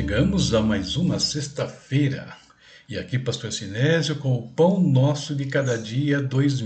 Chegamos a mais uma sexta-feira e aqui Pastor Sinésio com o Pão Nosso de Cada Dia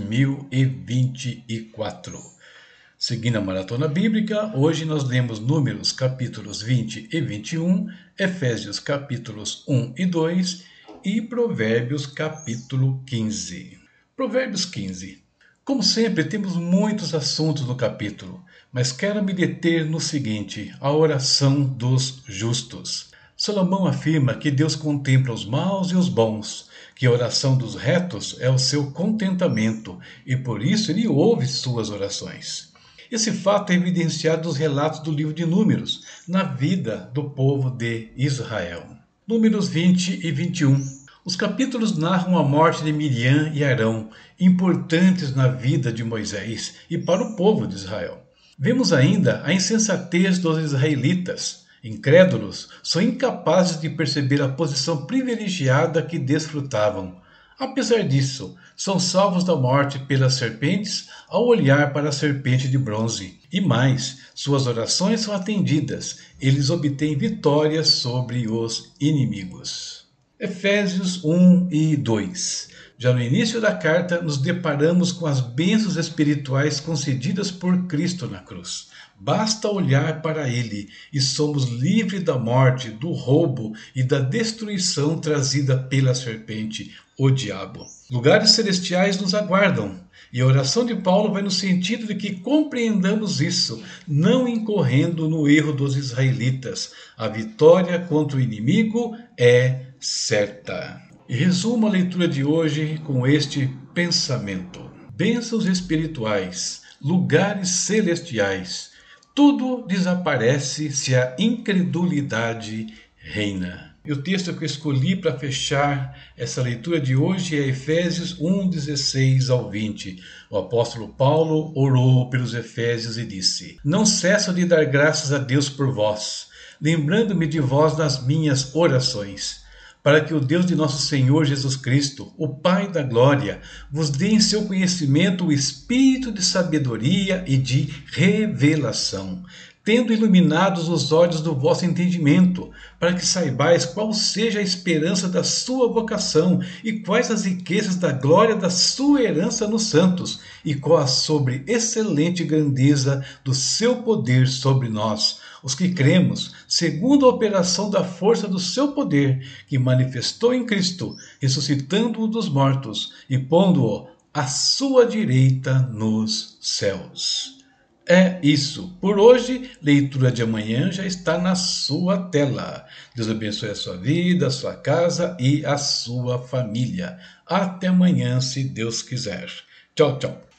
2024. Seguindo a Maratona Bíblica, hoje nós lemos Números capítulos 20 e 21, Efésios capítulos 1 e 2 e Provérbios capítulo 15. Provérbios 15. Como sempre, temos muitos assuntos no capítulo, mas quero me deter no seguinte: a oração dos justos. Salomão afirma que Deus contempla os maus e os bons, que a oração dos retos é o seu contentamento e por isso ele ouve suas orações. Esse fato é evidenciado nos relatos do livro de Números, na vida do povo de Israel. Números 20 e 21. Os capítulos narram a morte de Miriam e Arão, importantes na vida de Moisés e para o povo de Israel. Vemos ainda a insensatez dos israelitas. Incrédulos, são incapazes de perceber a posição privilegiada que desfrutavam. Apesar disso, são salvos da morte pelas serpentes ao olhar para a serpente de bronze. E mais, suas orações são atendidas. Eles obtêm vitórias sobre os inimigos. Efésios 1 e 2. Já no início da carta, nos deparamos com as bênçãos espirituais concedidas por Cristo na cruz. Basta olhar para Ele e somos livres da morte, do roubo e da destruição trazida pela serpente, o diabo. Lugares celestiais nos aguardam. E a oração de Paulo vai no sentido de que compreendamos isso, não incorrendo no erro dos israelitas. A vitória contra o inimigo é certa. E resumo a leitura de hoje com este pensamento: bênçãos espirituais, lugares celestiais, tudo desaparece se a incredulidade reina. E o texto que eu escolhi para fechar essa leitura de hoje é Efésios 1, 16 ao 20. O apóstolo Paulo orou pelos Efésios e disse: Não cesso de dar graças a Deus por vós, lembrando-me de vós nas minhas orações, para que o Deus de nosso Senhor Jesus Cristo, o Pai da Glória, vos dê em seu conhecimento o espírito de sabedoria e de revelação, tendo iluminados os olhos do vosso entendimento, para que saibais qual seja a esperança da sua vocação e quais as riquezas da glória da sua herança nos santos, e qual a sobre excelente grandeza do seu poder sobre nós, os que cremos, segundo a operação da força do seu poder, que manifestou em Cristo, ressuscitando-o dos mortos e pondo-o à sua direita nos céus. É isso. Por hoje, leitura de amanhã já está na sua tela. Deus abençoe a sua vida, a sua casa e a sua família. Até amanhã, se Deus quiser. Tchau, tchau.